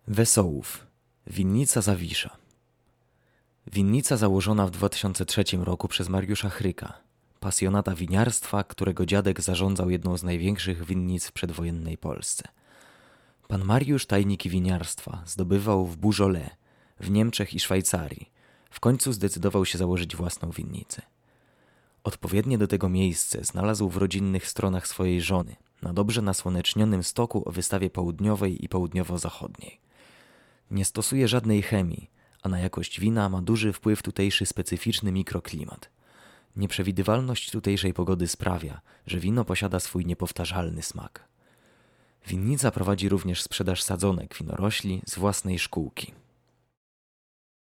Wesołów. Winnica Zawisza. Winnica założona w 2003 roku przez Mariusza Chryka, pasjonata winiarstwa, którego dziadek zarządzał jedną z największych winnic w przedwojennej Polsce. Pan Mariusz tajniki winiarstwa zdobywał w Beaujolais, w Niemczech i Szwajcarii. W końcu zdecydował się założyć własną winnicę. Odpowiednie do tego miejsce znalazł w rodzinnych stronach swojej żony, na dobrze nasłonecznionym stoku o wystawie południowej i południowo-zachodniej. Nie stosuje żadnej chemii, a na jakość wina ma duży wpływ tutejszy specyficzny mikroklimat. Nieprzewidywalność tutejszej pogody sprawia, że wino posiada swój niepowtarzalny smak. Winnica prowadzi również sprzedaż sadzonek winorośli z własnej szkółki.